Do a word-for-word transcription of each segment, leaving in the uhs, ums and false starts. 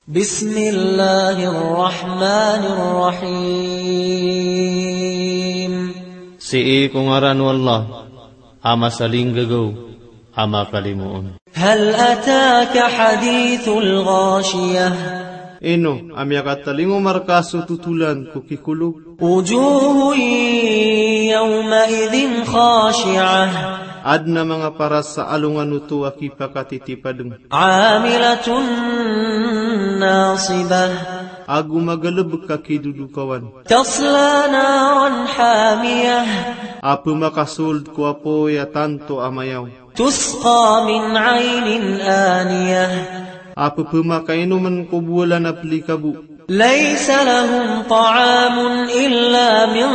Bismillahirrahmanirrahim. Si kung aran wallah, ama saling gagaw, ama kalimuon. Hal ataka hadithul ghashiyah. Ino, amya katalingo markaso tutulan kukikulog. Wujuhun yawma idhin khashi'ah. Adna mga para sa alungan uto akipakatitipadeng. Amilatun nasibah. Agu magalab kakidudukawan. Tasla naran hamiyah. Apo makasold ko apo ya tanto amayaw. Tusqa min aynin aniyah. Apo pumakainuman ko bulan aplikabu. Laysa lahum ta'amun illa min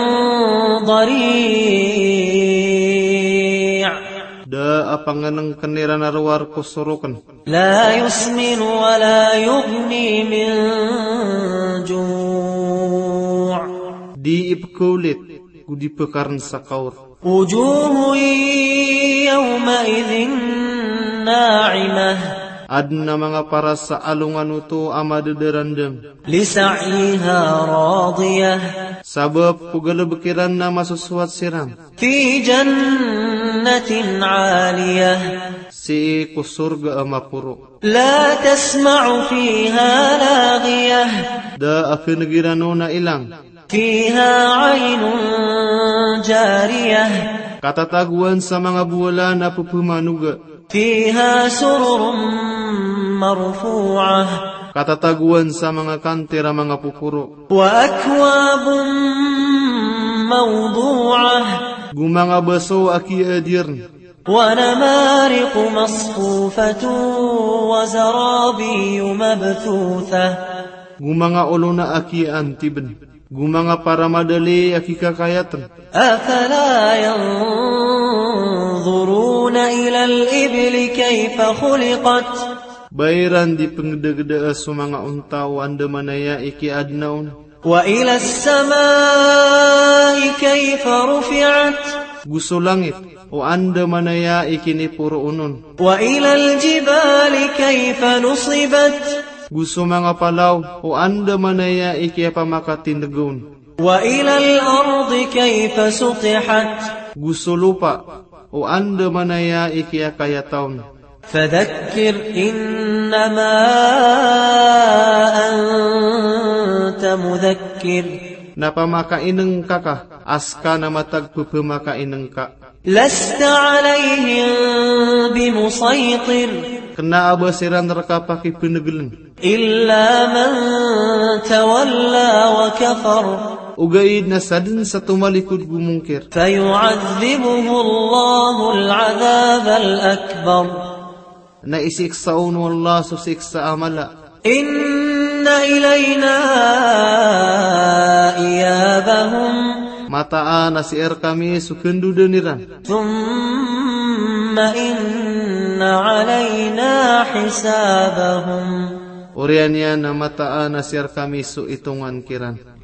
dari'. Da apanganang kanira narwar ko sorokan. La yusmin wa la yughni min ju'. Di ipkulit, gudi pekaran sa kaur. Wujuhun yawma idhin na'imah. Adna mga para sa alungan uto ama dederandeng. Lisa'yiha radiyah. Sabab pugalabekiran na masusuat siram. Fi jannatin 'aliyah. Si kusurga ama puro. La tasma'u fiha laghiyah. Da akinagirano na ilang. Fiha 'aynun jariyah. Katataguan sa mga buwala na pupumanuga. Fiha sururun marfu'ah. Katataguan sa mga kantira mga pupuro. Wa akwabun mawdu'ah. Gumanga baso aki adirn. Wa namariqu masfufatun wa zarabiyu mabthuthah. Gumanga ulo na aki antibin. Gumanga para madali aki kakayatan. Afala yanzuruna ila al-ibli kayfa khuliqat. Bayran di pengdegda sa mga untaw anda manaya iki adnaon. Wa ila as-samai kayfa rufi'at. Gusto langit o anda manaya iki ni puro unon. Wa ila al-jibali kayfa nusibat. Gusto mga palaw o anda manaya iki pamakatindagon. Wa ila al-ardi kayfa sutihat. Gusto lupa o anda manaya iki kayataon. Fadhakkir innama anta mudhakkir. Napamakaineng ka ka, aska na matagpupamakaineng ka. Lasta alayhim bimusaytir. Kena abasiran rakapaki pinagalan. Illa man tawalla wa kafar. Ugaid na sadin sa tumalikod gumungkir. Fayu'adhibuhu Allahu al-'adhab al-akbar. Na isiksaon wallah susiksa amala. Inna ilayna iyabahum. Mataan na si er kami sukendu deniran. Thumma inna alayna hisabahum. Urian yan na mataan na si er kami su itungan kiran.